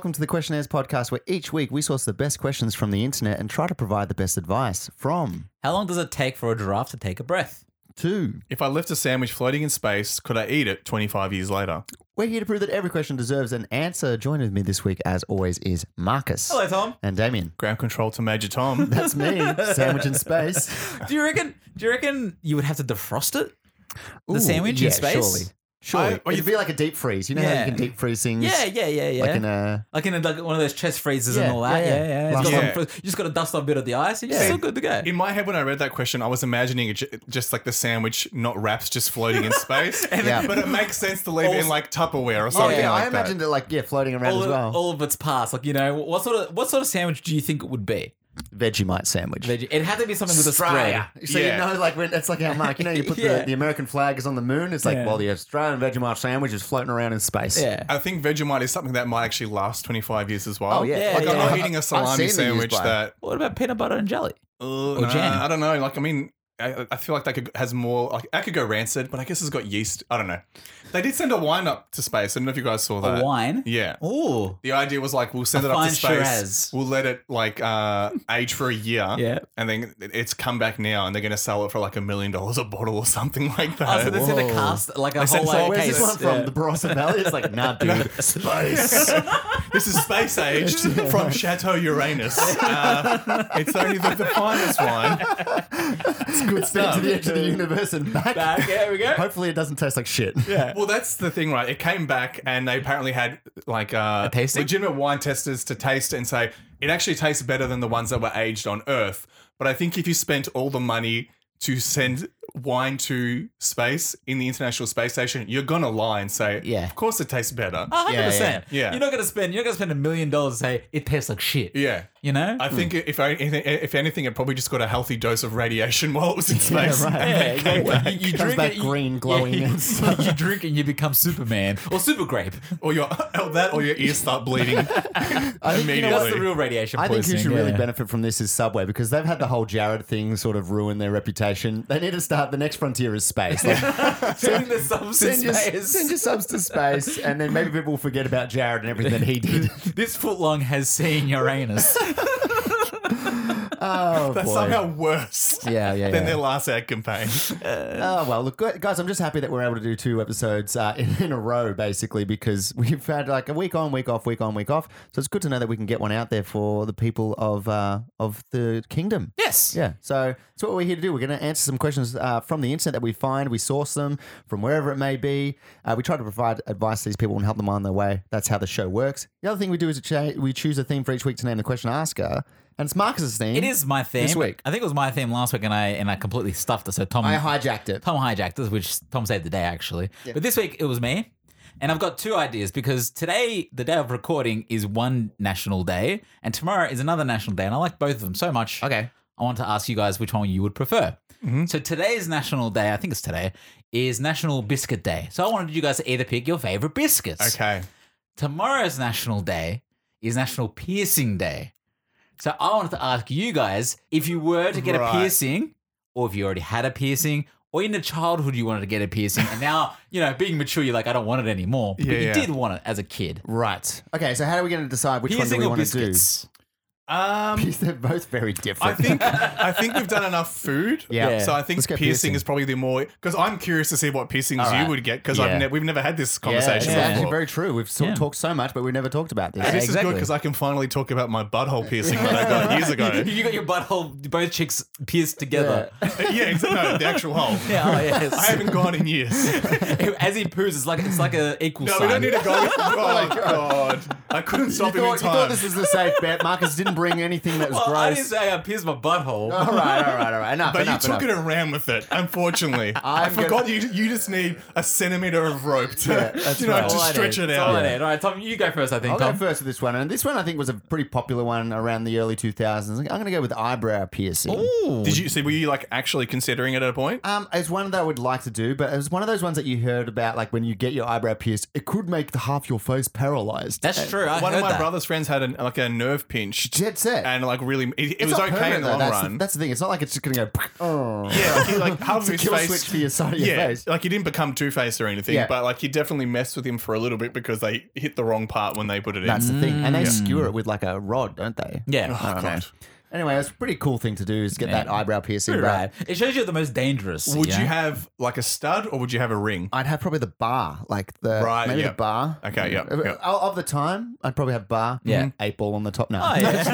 welcome to the Questionnaires podcast, where each week we source the best questions from the internet and try to provide the best advice from How long does it take for a giraffe to take a breath? to. If I left a sandwich floating in space, could I eat it 25 years later? We're here to prove that every question deserves an answer. Joining with me this week, as always, is Marcus. Hello, Tom. And Damien. Ground control to Major Tom. That's me, sandwich in space. Do you reckon you would have to defrost it? The sandwich in space? Surely. It'd be like a deep freeze. You know how you can deep freeze things? Yeah. Like in a... Like in one of those chest freezers and all that. Yeah. It's got Yeah. you just got to dust off a bit of the ice and you're still good to go. In my head, when I read that question, I was imagining it just like the sandwich, not wraps, just floating in space. But it makes sense to leave it in like Tupperware or something like I that. imagined it floating around as well. All of its parts. Like, what sort of sandwich do you think it would be? Vegemite sandwich. It had to be something with a spread. So you know, like when it's like how Mark, you put the American flag is on the moon. It's like, well, the Australian Vegemite sandwich is floating around in space. Yeah. I think Vegemite is something that might actually last 25 years as well. Oh, yeah. Like, I'm Yeah. not eating a salami sandwich that... What about peanut butter and jelly? Or jam? I don't know. Like, I mean, I feel like has more... Like, that could go rancid, but I guess it's got yeast. I don't know. They did send a wine up to space. I don't know if you guys saw that. A wine? Yeah. Ooh. The idea was like, we'll send it up fine to space. Shiraz. We'll let it like age for a year. Yeah. And then it's come back now and they're going to sell it for like $1 million a bottle or something like that. Oh, so they sent a cast, like a They whole sent- Where's case. this one from? The Barossa Valley? It's like, nah, dude. Space. This is space aged from Chateau Uranus. It's only the finest wine. It's good stuff. To the edge of the universe and back. There we go. Hopefully it doesn't taste like shit. Yeah. Well, that's the thing, right? It came back and they apparently had like tasting? legitimate wine testers to taste it and say it actually tastes better than the ones that were aged on Earth. But I think if you spent all the money to send wine to space in the International Space Station, you're gonna lie and say, Yeah. of course it tastes better. 100%. Yeah. You're not gonna spend $1 million to say it tastes like shit. Yeah. You know? I think if anything, it probably just got a healthy dose of radiation while it was in space. right. Yeah, exactly. You Comes drink back it, green, glowing. and stuff. you drink and you become Superman or Super Grape. Or your ears start bleeding immediately. That's the real radiation I think poisoning. who should really benefit from this is Subway, because they've had the whole Jared thing sort of ruin their reputation. They need to start, the next frontier is space. Like, Sending the subs to space. send your subs to space, and then maybe people will forget about Jared and everything that he did. This footlong has seen Uranus. Oh, That's boy. somehow worse Yeah. than their last ad campaign. Oh, well, look, guys, I'm just happy that we're able to do 2 episodes in a row, basically, because we've had like a week on, week off, week on, week off. So it's good to know that we can get one out there for the people of the kingdom. Yes. Yeah. So that's what we're here to do. We're going to answer some questions from the internet that we find. We source them from wherever it may be. We try to provide advice to these people and help them on their way. That's how the show works. The other thing we do is we choose a theme for each week to name the question asker. And it's Marcus's theme. It is my theme. This week. I think it was my theme last week, and I completely stuffed it. So Tom, I hijacked it. Tom hijacked it, which Tom saved the day actually. But this week it was me, and I've got 2 ideas because today, the day of recording, is one national day, and tomorrow is another national day, and I like both of them so much. Okay. I want to ask you guys which one you would prefer. So today's national day, I think it's today, is National Biscuit Day. So I wanted you guys to either pick your favorite biscuits. Okay. Tomorrow's national day is National Piercing Day. So I wanted to ask you guys if you were to get a Right. piercing, or if you already had a piercing, or in the childhood you wanted to get a piercing, and now, being mature, you're like, I don't want it anymore. But you did want it as a kid. Right. Okay, so how are we going to decide which one do Piercing we or want to do? biscuits? They're both very different. I think we've done enough food. Yeah. So I think Let's go piercing piercing. is probably the more, because I'm curious to see what piercings All right. you would get, because Yeah. we've never had this Yeah, conversation it's actually before. very true. We've talked so much, but we've never talked about this. This is exactly. good because I can finally talk about my butthole piercing that I got years ago. You got your butthole, both cheeks pierced together. Yeah, exactly. No, the actual hole. Yeah, oh, yes. I haven't gone in years. As he poos, it's like a equal No, sign. we don't need to go. Oh, God. I couldn't stop him in You thought time. this was the safe bet. Marcus didn't bring anything that was Well, I didn't gross. say I pierced my butthole. All right. Enough, But enough, you took enough. it and ran with it, unfortunately. I I'm forgot you just need a centimetre of rope to, that's to right. stretch it That's all I out. need. All right, Tom, you go first, I think, I'll Tom. go first with this one. And this one I think was a pretty popular one around the early 2000s. I'm going to go with eyebrow piercing. Ooh. Did you see? Were you like actually considering it at a point? It's one that I would like to do, but it was one of those ones that you heard about, like when you get your eyebrow pierced, it could make half your face paralyzed. That's true. I One heard of my that. brother's friends had a nerve pinch, Yeah. dead set. and like really, it It's was not okay in permanent, the though. long That's run. that's the thing. It's not like it's just going to go. Oh. Yeah, like, like half of It's a his kill face. switch for your side of your Yeah, face. like he didn't become Two-Faced or anything, Yeah. but like he definitely messed with him for a little bit because they hit the wrong part when they put it in. That's the thing. And they skewer it with like a rod, don't they? Yeah. Oh, God. Anyway, it's a pretty cool thing to do is get that eyebrow piercing. But Right. It shows you're the most dangerous. Would know? you have like a stud or would you have a ring? I'd have probably the bar, like the Right, maybe yeah. the bar. Okay, yeah, yeah. Of the time, I'd probably have bar. Yeah. 8-ball on the top now. Oh,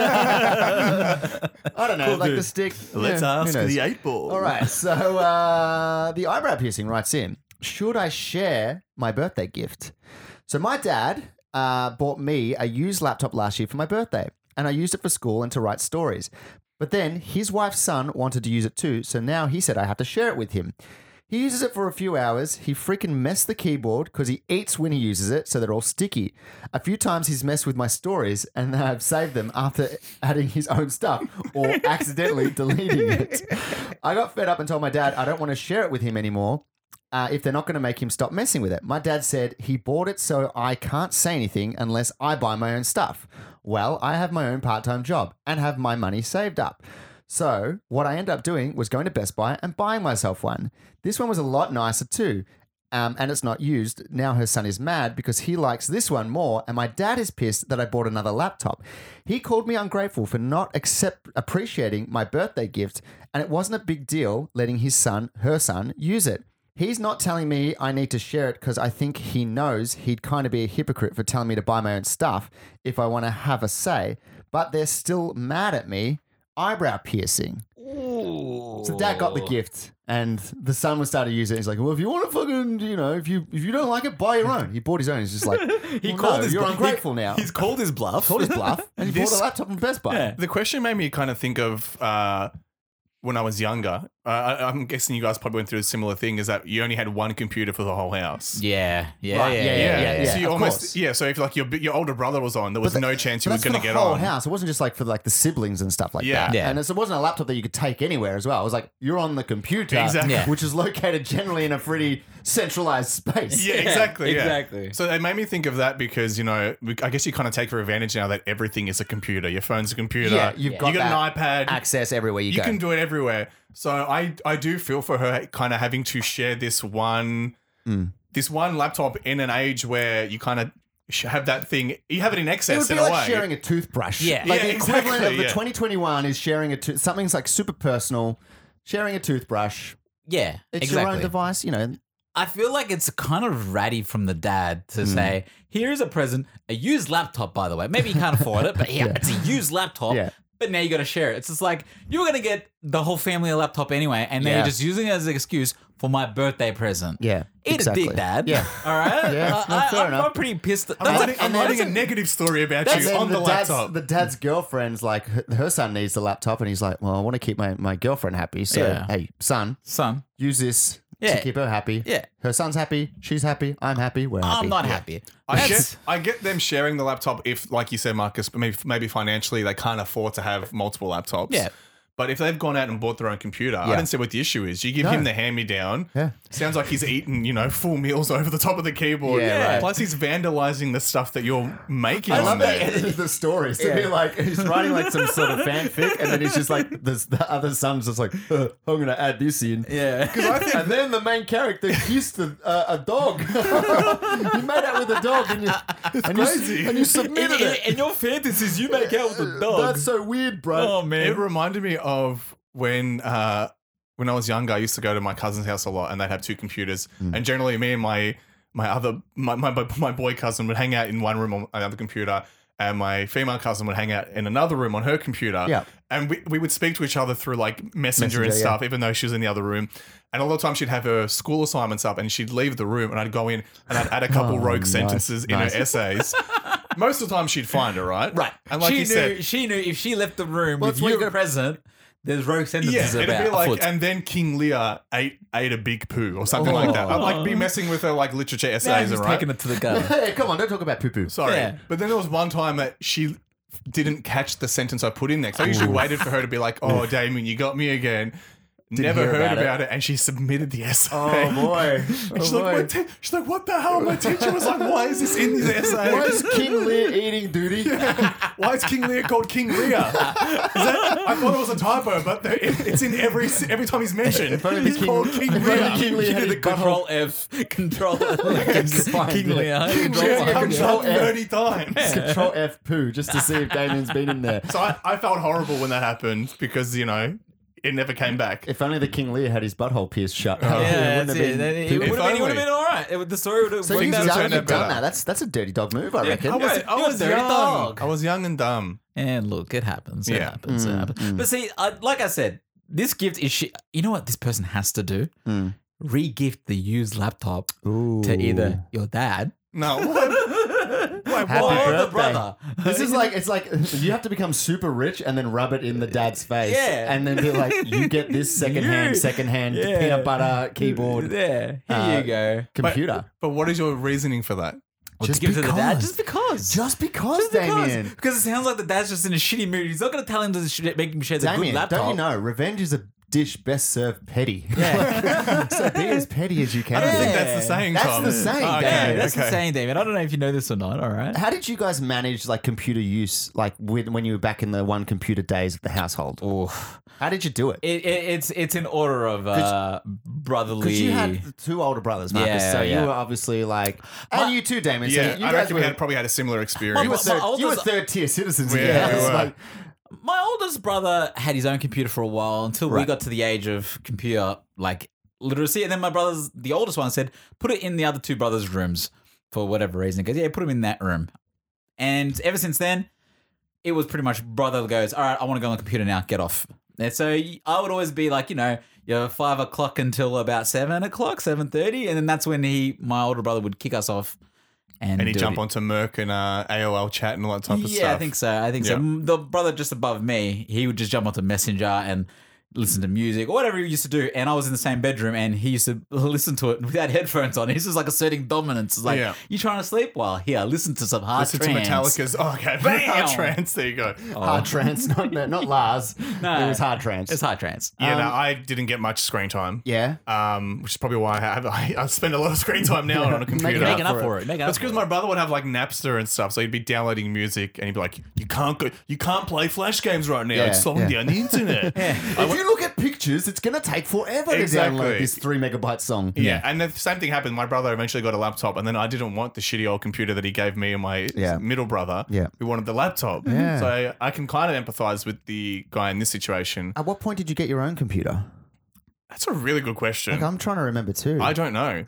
yeah. I don't know, Cool, like dude. the stick. Let's yeah, who ask knows? the 8-ball. All right, so the eyebrow piercing writes in, should I share my birthday gift? So my dad bought me a used laptop last year for my birthday, and I used it for school and to write stories. But then his wife's son wanted to use it too, so now he said I have to share it with him. He uses it for a few hours. He freaking messed the keyboard because he eats when he uses it, so they're all sticky. A few times he's messed with my stories, and then I've saved them after adding his own stuff or accidentally deleting it. I got fed up and told my dad I don't want to share it with him anymore if they're not going to make him stop messing with it. My dad said he bought it so I can't say anything unless I buy my own stuff. Well, I have my own part-time job and have my money saved up. So what I ended up doing was going to Best Buy and buying myself one. This one was a lot nicer too. And it's not used. Now her son is mad because he likes this one more, and my dad is pissed that I bought another laptop. He called me ungrateful for not appreciating my birthday gift, and it wasn't a big deal letting her son, use it. He's not telling me I need to share it because I think he knows he'd kind of be a hypocrite for telling me to buy my own stuff if I want to have a say, but they're still mad at me. Eyebrow piercing. So dad got the gift, and the son was starting to use it. He's like, "Well, if you want to fucking, if you don't like it, buy your own." He bought his own. He's just like, "You're ungrateful now." He's called his bluff. Called his bluff, and he bought a laptop from Best Buy. Yeah. The question made me kind of think of when I was younger. I'm guessing you guys probably went through a similar thing. Is that you only had one computer for the whole house? Yeah. Yeah. Right, Yeah. So you of almost course. So if like your older brother was on, there was no chance you But were that's for going to the get whole on. house. It wasn't just like for like the siblings and stuff like Yeah. that. Yeah. And it wasn't a laptop that you could take anywhere as well. It was like you're on the computer, Exactly. Yeah. which is located generally in a pretty centralized space. Yeah, exactly. Yeah. exactly. So it made me think of that because I guess you kind of take for advantage now that everything is a computer. Your phone's a computer. Yeah, you've got you got that an iPad. access everywhere you You go. can do it everywhere. So I do feel for her kind of having to share this one laptop in an age where you kind of have that thing. You have it in It excess would be in a like way. sharing a toothbrush. Yeah. Like Yeah, the equivalent exactly, of the yeah. 2021 is sharing something's like super personal. Sharing a toothbrush. Yeah. It's exactly. your own device, I feel like it's kind of ratty from the dad to say, here's a present, a used laptop, by the way. Maybe you can't afford it, but it's a used laptop. Yeah. But now you got to share it. It's just like, you were going to get the whole family a laptop anyway, and now Yeah. you're just using it as an excuse for my birthday present. Yeah, Eat exactly. a dick, Dad. Yeah. All right? Yeah, no, fair enough. I'm pretty pissed. I'm writing a negative story about And you then on the laptop. the dad's girlfriend's like, her son needs the laptop, and he's like, well, I want to keep my girlfriend happy. So, Yeah. hey, son, Son, use this Yeah. to keep her happy. Yeah. Her son's happy. She's happy. I'm happy. We're happy. I'm not Yeah. happy. I get them sharing the laptop if, like you said, Marcus, maybe financially they can't afford to have multiple laptops. Yeah. But if they've gone out and bought their own computer, I Yeah. don't see what the issue is. You give No. him the hand-me-down. Yeah. Sounds like he's eating, full meals over the top of the keyboard. Yeah, right. Plus he's vandalizing the stuff that you're making I on love there. that edited the stories to be like he's writing like some sort of fanfic, and then he's just like the other son's just like I'm gonna add this in, Yeah. and then the main character kissed a dog. You made out with a dog, and crazy. you submitted it. In your fantasies, you make out with a dog. That's so weird, bro. Oh, man. It reminded me of when I was younger, I used to go to my cousin's house a lot, and they'd have two computers. And generally, me and my boy cousin would hang out in one room on another computer, and my female cousin would hang out in another room on her computer. Yeah. And we would speak to each other through like Messenger and Messenger, stuff, even though she was in the other room. And all the time she'd have her school assignments up, and she'd leave the room, and I'd go in and I'd add a couple rogue nice, sentences in nice. her essays. Most of the time, she'd find her, right? Right. And like you said, she knew if she left the room Well, with it's what you you gotta- present, there's rogue sentences yeah, it'd about be like, afoot. and then King Lear ate a big poo or something like that. I'd like be messing with her like literature Now essays, he's right? taking it to the gun. Hey, come on, don't talk about poo poo. Sorry. Yeah. But then there was one time that she didn't catch the sentence I put in there. So I usually waited for her to be like, oh, Damien, you got me again. never hear heard about about it, and she submitted the essay. Oh boy. She's like, what the hell? My teacher was like, why is this in the essay? Why is King Lear eating duty? Why is King Lear called King Lear? I thought it was a typo, but it's in every time he's mentioned. He's called King Lear. King Lear had his Control F, Control Find King it. Lear. Yeah, Control Control F. 30 times. Control F poo just to see if Damien's been in there. So I felt horrible when that happened because, it never came back. If only the King Lear had his butthole pierced shut. Yeah, It that's wouldn't have it. been It too- would have only. been all right. The story would have So worked you've out. turned done out better. that. That's a dirty dog move, I reckon. I was dirty young. dog. I was young and dumb. And look, it happens. It Yeah. happens. It happens. But see, like I said, this gift is shit. You know what this person has to do? Re-gift the used laptop to either your dad No, what? Happy or birthday. the brother. This is like, it's like you have to become super rich and then rub it in the dad's face. Yeah. And then be like, you get this secondhand Yeah. peanut butter keyboard There. Here you go. computer. But what is your reasoning for that? Well, Just to give it to the dad, because. just because. Just because, Just because. Damien. Because it sounds like the dad's just in a shitty mood. He's not going to tell him to make him share the good Damien, laptop. don't you know, revenge is a dish best served petty. Yeah. So be as petty as you can. I don't be. think that's the saying, That's Tom. the saying, Oh, Damien. That's the saying, David. I don't know if you know this or not. All right. How did you guys manage like computer use, like when you were back in the one computer days of the household? Oof. How did you do it? It's in order of brotherly. Because you had two older brothers, Marcus, Yeah, so yeah. you were obviously like, and you too, Damon. So Yeah, you I guys reckon were, we probably had a similar experience. you were My oldest- third tier citizens. Yeah, we It's were. like, My oldest brother had his own computer for a while until we Right. got to the age of computer like literacy, and then my brother's the oldest one said, "Put it in the other two brothers' rooms for whatever reason." He goes, "Yeah, put him in that room." And ever since then, it was pretty much brother goes, "All right, I want to go on the computer now. Get off." And so I would always be like, you're 5 o'clock until about 7 o'clock, 7:30, and then that's when my older brother would kick us off. And And he'd do jump it. onto Merc and AOL chat and all that type of stuff. Yeah, I think so. Yeah. The brother just above me, he would just jump onto Messenger and listen to music or whatever he used to do. And I was in the same bedroom and he used to listen to it without headphones on. He's just like asserting dominance. It's like, Yeah. you trying to sleep? Well, here, listen to some hard Listen trance. to Metallica's. Oh, okay. Bam! Hard trance. There you go. hard trance, not Lars. No. It was hard trance. It's hard trance. Yeah, no, I didn't get much screen time. Yeah. Which is probably why I spend a lot of screen time now on a computer. Making up for it. Making up That's for because it. my brother would have like Napster and stuff, so he'd be downloading music and he'd be like, "You can't play Flash games right now. Yeah, It's slowing yeah. down the internet." If you look at pictures, it's going to take forever Exactly. to download this 3 megabyte song. Yeah, and the same thing happened. My brother eventually got a laptop, and then I didn't want the shitty old computer that he gave me and my Yeah. middle brother. Yeah. We wanted the laptop. Yeah. So I can kind of empathize with the guy in this situation. At what point did you get your own computer? That's a really good question. Like, I'm trying to remember too. I don't know.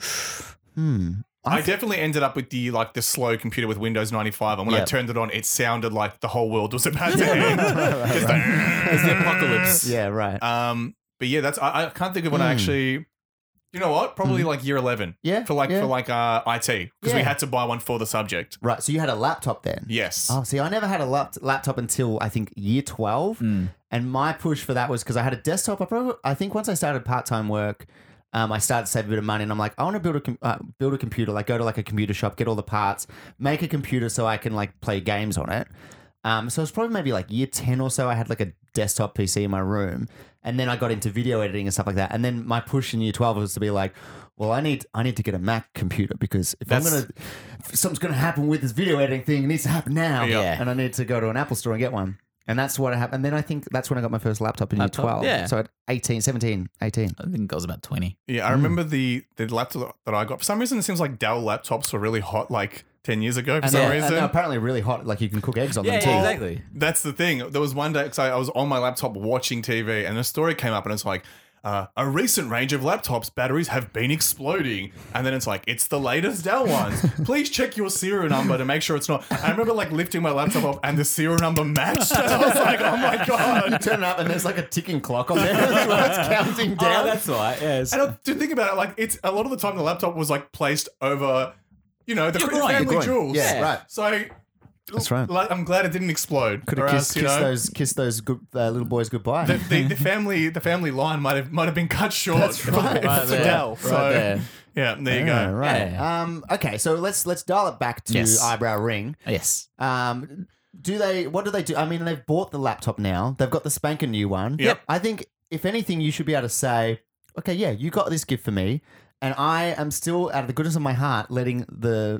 I definitely ended up with the slow computer with Windows 95, and when I Yeah. turned it on, it sounded like the whole world was about to end. Just like, It's the apocalypse. Yeah, right. but yeah, I can't think of when I actually. You know what? Probably like year 11. Yeah, For yeah. IT because we Yeah. had to buy one for the subject. Right, so you had a laptop then? Yes. Oh, see, I never had a laptop until I think year 12. And my push for that was because I had a desktop. I think once I started part-time work, I started to save a bit of money and I'm like, I want to build a computer, like go to like a computer shop, get all the parts, make a computer so I can like play games on it. So it was probably maybe like year 10 or so. I had like a desktop PC in my room. And then I got into video editing and stuff like that. And then my push in year 12 was to be like, well, I need to get a Mac computer because if something's going to happen with this video editing thing, it needs to happen now. Yeah. And I need to go to an Apple store and get one. And that's what happened. And then I think that's when I got my first laptop in Laptop? year 12. Yeah. So at 18, 17, 18. I think it was about 20. Yeah, I remember the laptop that I got. For some reason, it seems like Dell laptops were really hot like 10 years ago for And some they're reason. apparently really hot. Like you can cook eggs on them too. exactly. That's the thing. There was one day, because I was on my laptop watching TV, and a story came up, and it's like, a recent range of laptops batteries have been exploding. And then it's like, it's the latest Dell ones. Please check your serial number to make sure it's not. I remember like lifting my laptop up and the serial number matched. And I was like, oh my You God. turn it up and there's like a ticking clock on there. It's counting down. Oh, that's right. Yes. And to think about it, like it's a lot of the time the laptop was like placed over, the Your groin, family your groin. jewels. Yeah, right. So That's right. like, I'm glad it didn't explode. Could or have else, kiss those good, little boys goodbye. the family line might have been cut short. That's right. If Right it's there. Dell. Right So there. yeah, there you Yeah, go. right. Yeah. Okay, so let's dial it back to Yes. Eyebrow Ring. Yes. What do they do? I mean, they've bought the laptop now. They've got the spanking new one. Yep. I think if anything, you should be able to say, okay, yeah, you got this gift for me. And I am still, out of the goodness of my heart, letting the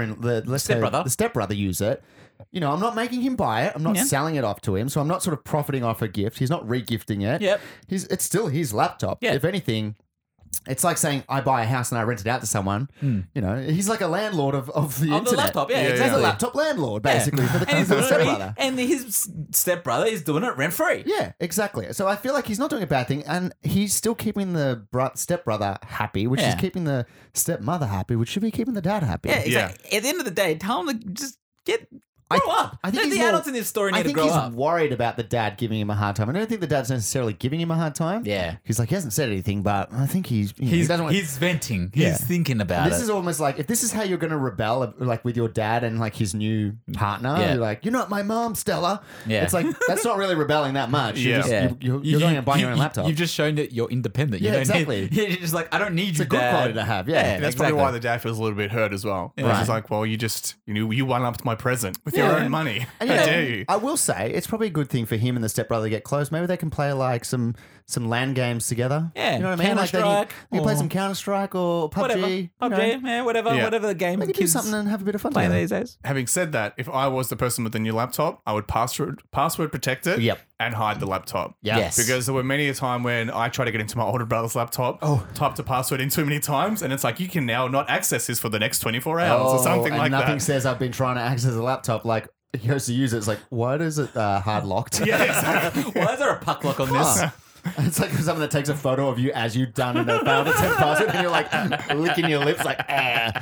the stepbrother use it. You know, I'm not making him buy it. I'm not selling it off to him. So I'm not sort of profiting off a gift. He's not re-gifting it. Yep. It's still his laptop. Yeah. If anything, it's like saying I buy a house and I rent it out to someone. You know, he's like a landlord of the internet. the laptop, yeah, He's exactly. a laptop landlord, basically, for the and, for the stepbrother. his stepbrother is doing it rent free. Yeah, exactly. So I feel like he's not doing a bad thing, and he's still keeping the stepbrother happy, which is keeping the stepmother happy, which should be keeping the dad happy. Yeah, exactly. At the end of the day, tell him to just grow up. I think the he's adults in this story need to grow he's up. worried about the dad giving him a hard time. I don't think the dad's necessarily giving him a hard time. Yeah. He's like, he hasn't said anything, but I think he doesn't want. He's venting. Yeah. He's thinking about This it. is almost like, if this is how you're going to rebel, like with your dad and like his new partner, Yeah. you're like, you're not my mom, Stella. Yeah. It's like, that's not really rebelling that much. You're, Yeah. just, Yeah. you're going and buying your own laptop. You've just shown that you're independent. You Yeah, don't exactly. Need, you're just like, I don't need It's you, a good Dad. quality to have. Yeah. And that's exactly. probably why the dad feels a little bit hurt as well. Yeah. He's like, well, you one-upped my present with your own money. And, How you know, dare you? I will say it's probably a good thing for him and the stepbrother to get close. Maybe they can play like some LAN games together. Yeah, you know what I mean. Like Counter-Strike they can play or- some Counter Strike or PUBG. Whatever. you know. PUBG, yeah, whatever. Yeah. Whatever the game They could do kids something and have a bit of fun play together. these days. Having said that, if I was the person with the new laptop, I would password protect it Yep. and hide the laptop. Yeah. Yes. Because there were many a time when I tried to get into my older brother's laptop, typed a password in too many times, and it's like, you can now not access this for the next 24 hours or something and like nothing that. says I've been trying to access a laptop. Like he goes to use it. It's like, why is it hard locked? Yeah, exactly. Why is there a puck lock on this? It's like someone that takes a photo of you as you've done in a failed attempt password, and you're like licking your lips, like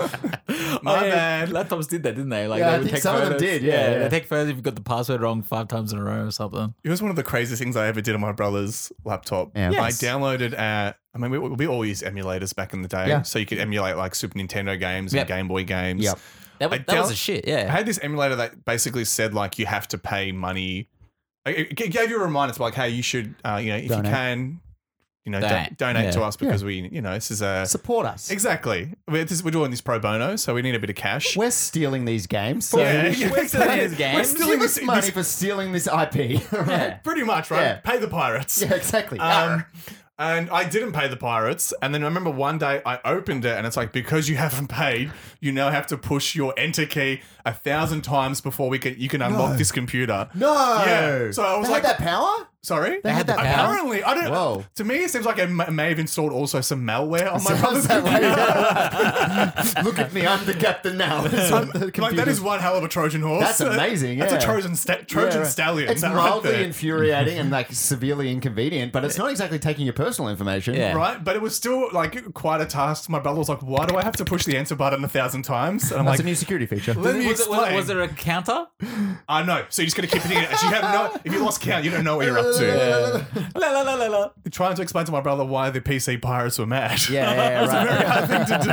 My bad. Laptops did that, didn't they? Like Yeah, I they would think take some of them photos. did, yeah. They take photos if you got the password wrong 5 times in a row or something. It was one of the craziest things I ever did on my brother's laptop. Yeah. Yes. I downloaded we all used emulators back in the day. Yeah. So you could emulate like Super Nintendo games Yep. and Game Boy games. Yep. That was a shit, I yeah. had this emulator that basically said like you have to pay money. It gave you a reminder to like, hey, you should, if you Donate. can, Donate. donate to Yeah. us because we, this is a support us. exactly. We're doing this pro bono, so we need a bit of cash. We're stealing these games. So Yeah, we should we're stealing these games. We're give stealing us this money for stealing this IP. right? Yeah. pretty much, right? Yeah. Pay the pirates. Yeah, exactly. And I didn't pay the pirates. And then I remember one day I opened it and it's like, because you haven't paid, you now have to push your enter key 1,000 times before you can unlock this computer. No. Yeah. So I was They like, had that power? sorry? They had that power? Apparently, I don't Whoa. To me, it seems like I may have installed also some malware on my Sounds brother's that way, computer. yeah. Look at me, I'm the captain now. Like, that is one hell of a Trojan horse. That's amazing, That's yeah. a Trojan Yeah, right. stallion. It's that right mildly there. infuriating and like severely inconvenient, but it's not exactly taking your personal information. Yeah. Right, but it was still like quite a task. My brother was like, "Why do I have to push the enter button 1,000 times?" And I'm That's like, a new security feature. "Let me explain." Was there a counter? No, so you just got to keep hitting it. So you have no. If you lost count, you don't know what you're up to. La la la la la. Trying to explain to my brother why the PC pirates were mad. Yeah, It's a right. very hard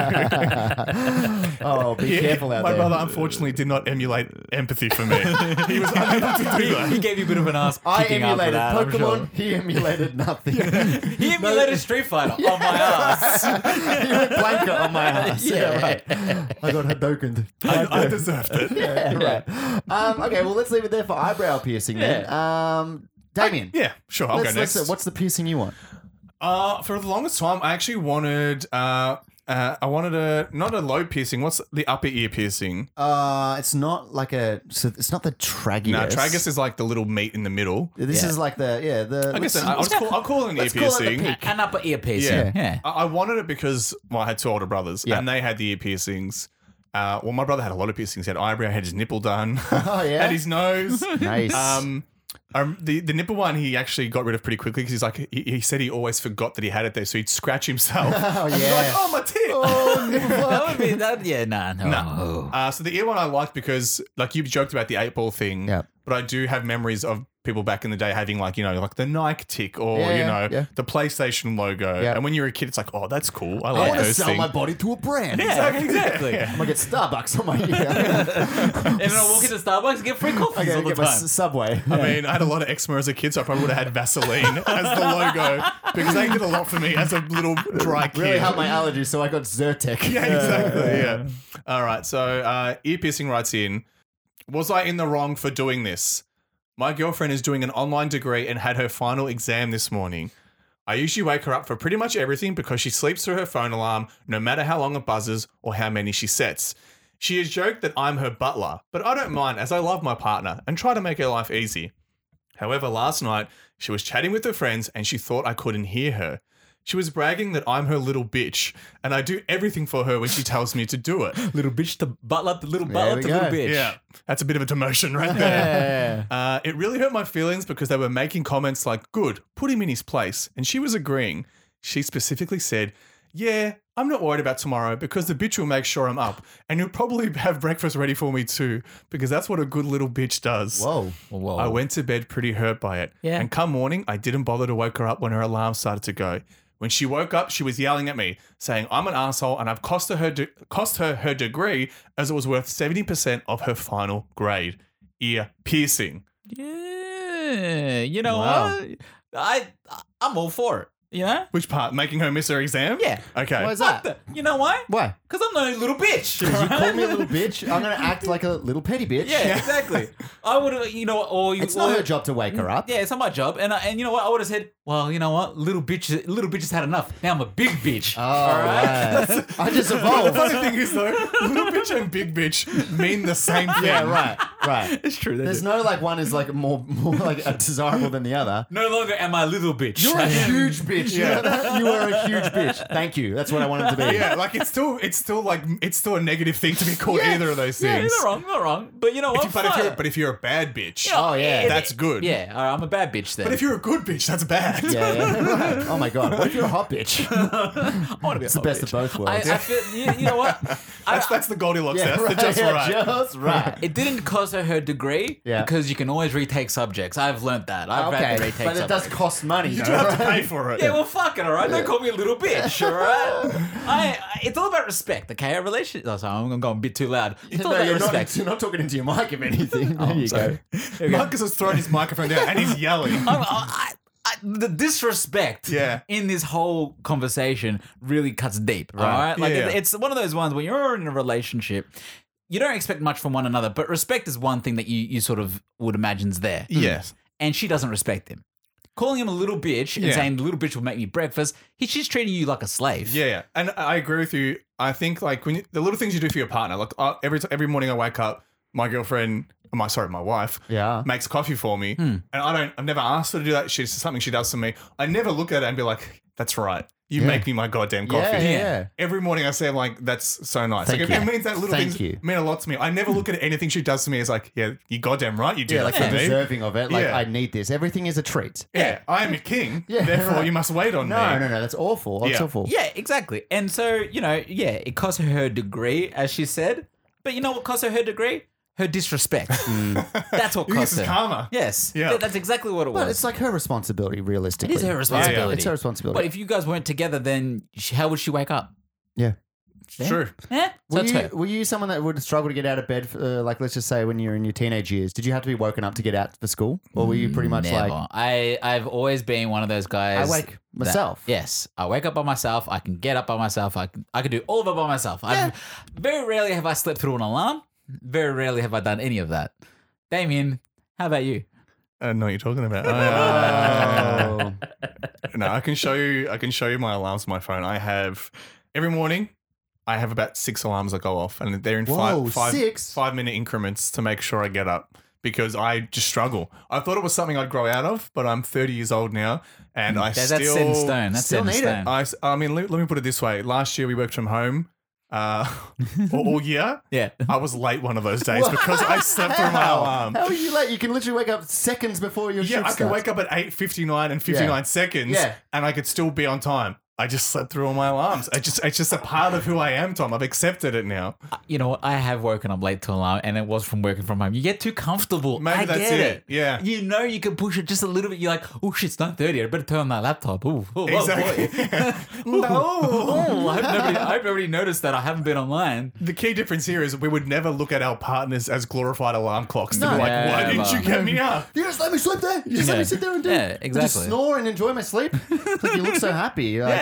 thing to do. Oh, be careful out my there. brother unfortunately did not emulate empathy for me. He was unable to do He that. gave you a bit of an ass I kicking after emulated that, I'm Pokemon, sure. he emulated nothing. He emulated Street Fighter on my ass. He went blanket on my ass. Yeah, right. I got Hadokened. I deserved it. Yeah, right. Okay, well, let's leave it there for eyebrow piercing then. Damien. Yeah, sure. I'll go next. What's the piercing you want? For the longest time, I actually wanted. I wanted not a lobe piercing. What's the upper ear piercing? It's not like it's not the tragus. No, tragus is like the little meat in the middle. This Yeah. is like I guess I'll call it an ear let's call it the piercing. peak. An upper ear piercing. Yeah. I wanted it because I had two older brothers Yeah. and they had the ear piercings. Well, my brother had a lot of piercings. He had eyebrow, had his nipple done, Oh, yeah? had his nose. Nice. The nipple one he actually got rid of pretty quickly because he's like he said he always forgot that he had it there, so he'd scratch himself. Oh, He'd be yeah. like, oh my tit. That would be that. Yeah, no. So the ear one I liked because like you joked about the 8-ball thing, Yeah. but I do have memories of people back in the day having like like the Nike tick or Yeah. the PlayStation logo. Yeah. And when you're a kid, it's like, oh, that's cool. I I like want to those sell things. my body to a brand. Yeah, exactly. I'm gonna get Starbucks on my ear. And then I'll walk into Starbucks and get free coffees I all gotta the get my time. Subway. I mean, I had a lot of eczema as a kid, so I probably would have had Vaseline as the logo because they did a lot for me as a little dry kid. Really helped my allergies, so I got Zyrtec. Yeah, exactly. Yeah. All right. So, ear piercing writes in: was I in the wrong for doing this? My girlfriend is doing an online degree and had her final exam this morning. I usually wake her up for pretty much everything because she sleeps through her phone alarm no matter how long it buzzes or how many she sets. She has joked that I'm her butler, but I don't mind as I love my partner and try to make her life easy. However, last night, she was chatting with her friends and she thought I couldn't hear her. She was bragging that I'm her little bitch and I do everything for her when she tells me to do it. Little bitch to butler, little There butler we to go. little bitch. Yeah, that's a bit of a demotion right there. Yeah. It really hurt my feelings because they were making comments like, good, put him in his place. And she was agreeing. She specifically said, yeah, I'm not worried about tomorrow because the bitch will make sure I'm up. And he'll probably have breakfast ready for me too because that's what a good little bitch does. Whoa. Whoa. I went to bed pretty hurt by it. Yeah. And come morning, I didn't bother to wake her up when her alarm started to go. When she woke up, she was yelling at me, saying I'm an asshole and I've cost her her degree as it was worth 70% of her final grade. Ear piercing. Yeah. You know Wow. what? I'm all for it. You know? Which part? Making her miss her exam? Yeah. Okay. Why is Fuck that? You know why? Why? Because I'm no little bitch. You call me a little bitch, I'm going to act like a little petty bitch. Yeah, exactly. I would have, you know, or you. It's not her job to wake her up. Yeah, it's not my job, and you know what? I would have said, well, you know what, little bitch has had enough. Now I'm a big bitch. Oh, all right. right. I just The evolved. funny thing is though, little bitch and big bitch mean the same thing. Yeah, right, right. It's true. There's no like one is like more like desirable than the other. No longer am I a little bitch. You're a huge bitch. You Yeah. know that? You are a huge bitch. Thank you. That's what I wanted to be. Yeah, like it's still a negative thing to be called Yeah. either of those Yeah, things. you're not wrong. But you know what? But if you're a bad bitch, Oh, yeah. that's good. Yeah, all right, I'm a bad bitch then. But if you're a good bitch, that's bad. Yeah, yeah. Right. Oh my god. What if you're a hot bitch? I want to be It's the best of both I worlds. feel, you know what? That's the Goldilocks. yeah, That's right, the just yeah, right. Just right. It didn't cost her degree Yeah. because you can always retake subjects. I've learned that. I've had to Okay, retake but it does subjects. cost money. You though, do have to right? pay for it. Yeah, well, fuck it, all right? Don't call me a little bitch, all right? It's all about respect, okay? A relationship. Oh, sorry, I'm going a bit too loud. It's all No, about you're respect. not talking into your mic, if anything. There you sorry. go. Marcus has thrown his microphone down and he's yelling. The disrespect Yeah. in this whole conversation really cuts deep, all right? Like Yeah. it's one of those ones when you're in a relationship, you don't expect much from one another, but respect is one thing that you sort of would imagine's there. Yes. And she doesn't respect him. Calling him a little bitch and Yeah. saying the little bitch will make me breakfast, she's treating you like a slave. Yeah, and I agree with you. I think like the little things you do for your partner, like every morning I wake up, my girlfriend, my wife, Yeah. makes coffee for me, Hmm. and I've never asked her to do that. She's something she does for me. I never look at it and be like, "That's right, you Yeah. make me my goddamn coffee." Yeah, yeah. Every morning I say, I'm like, "That's so nice." Thank Like you. it means that little Thank things you. mean a lot to me. I never look at anything she does to me as like, "Yeah, you goddamn right, you do Yeah, that like for you're me." deserving of it. Like, Yeah. I need this. Everything is a treat. Yeah, I am your king. Yeah, therefore right. you must wait on me. No, that's awful. That's Yeah. awful. Yeah, exactly. And so, it cost her degree, as she said. But you know what cost her degree? Her disrespect. That's what This cost is her. karma. Yes. Yeah. That's exactly what it was. But it's like her responsibility, realistically. It is her responsibility. It's her responsibility. But if you guys weren't together, then how would she wake up? Yeah. Yeah? True. Eh? So Were it's you, her. were you someone that would struggle to get out of bed, like let's just say when you're in your teenage years? Did you have to be woken up to get out for school? Or were you pretty much Never. like, I've always been one of those guys. I wake myself? Yes, I wake up by myself. I can get up by myself. I can do all of it by myself. Very rarely have I slept through an alarm. Very rarely have I done any of that. Damien, how about you? I don't know what you're talking about. Oh. No, I can show you my alarms on my phone. I have every morning. I have about 6 alarms that go off, and they're in Whoa, 6? 5-minute increments to make sure I get up because I just struggle. I thought it was something I'd grow out of, but I'm 30 years old now, and I That's still set in stone. That's still set in need it. stone. I mean, let me put it this way: last year we worked from home. All year, Yeah. I was late one of those days because I slept through my How? alarm. How are you late? You can literally wake up seconds before your Yeah, shift I could starts. wake up at 8:59 and 59 seconds, Yeah. and I could still be on time. I just slept through all my alarms. It's just a part of who I am, Tom. I've accepted it now. You know what? I have woken up late to an alarm, and it was from working from home. You get too comfortable. Maybe I that's get it. Yeah. You know you can push it just a little bit. You're like, oh shit, it's 9:30. I better turn on that laptop. Ooh, oh, Exactly. boy. Oh, I hope nobody noticed that I haven't been online. The key difference here is we would never look at our partners as glorified alarm clocks. To No. be like, why Never. didn't you get me up? You just let me sleep there. You just let Yeah. me sit there and do Yeah, Just exactly. snore and enjoy my sleep. It's like you look so happy. Like,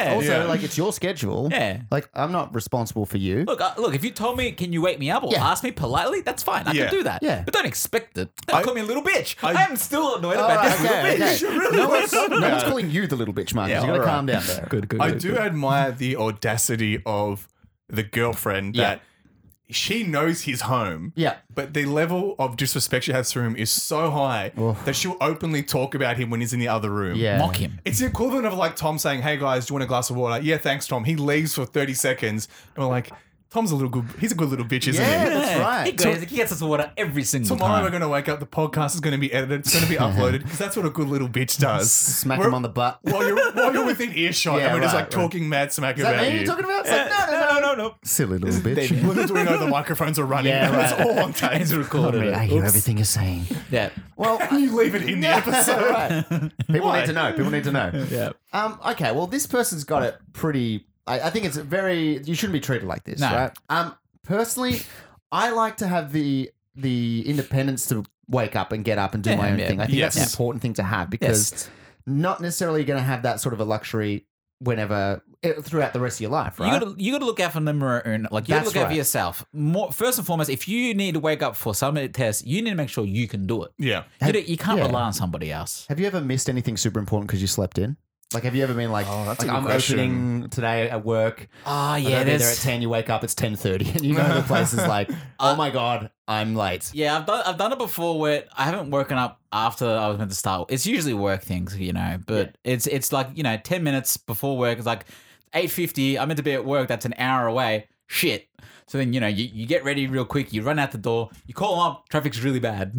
Yeah. Also, Yeah. like, it's your schedule. Yeah. Like, I'm not responsible for you. Look, if you told me, can you wake me up or Yeah. ask me politely, that's fine. I Yeah. can do that. Yeah. But don't expect it. Don't call me a little bitch. I am still annoyed All about right, this little bitch. okay. Really No wants one's, to no one's know. calling you the little bitch, Marcus. Yeah, You got to all right. calm down there. Good. I do admire the audacity of the girlfriend Yeah. that she knows he's home. Yeah. But the level of disrespect she has for him is so high that she'll openly talk about him when he's in the other room. Yeah. Mock him. It's the equivalent of like Tom saying, "Hey guys, do you want a glass of water?" Yeah, thanks, Tom. He leaves for 30 seconds. And we're like, Tom's he's a good little bitch, isn't Yeah, he? that's right. He gets us water every single Tomorrow time. we're going to wake up, the podcast is going to be edited, it's going to be uploaded, because that's what a good little bitch does. Smack We're- him on the butt. While you're within earshot, Yeah, and we're just right, like right. talking mad smack Is that about me you. you're talking about? It's like, no. Silly little bitch. Little do we know the microphones are running, Yeah, and it's right. all on tape. It's recorded. I hear everything you're saying. Yeah. Well, You leave it in the episode. right. People Why? need to know. People need to know. Yeah. Okay. Well, this person's got it pretty. I think it's very. You shouldn't be treated like this, No. right? Personally, I like to have the independence to wake up and get up and do my own thing. I think Yes. that's an important thing to have because not necessarily going to have that sort of a luxury whenever throughout the rest of your life, right? You got to look out for them own. Like you got to That's look out for right. yourself. First and foremost, if you need to wake up for some test, you need to make sure you can do it. Yeah. You can't Yeah. rely on somebody else. Have you ever missed anything super important because you slept in? Like, have you ever been like, Oh, that's a like good I'm question. opening today at work? Oh I yeah, gotta be there at there's 10. You wake up, it's 10:30, and you go to the place is like, oh my god, I'm late. yeah. I've done it before where I haven't woken up after I was meant to start. It's usually work things, but it's like 10 minutes before work. It's like 8:50. I'm meant to be at work. That's an hour away. Shit. So then, you get ready real quick. You run out the door. You call them up. Traffic's really bad.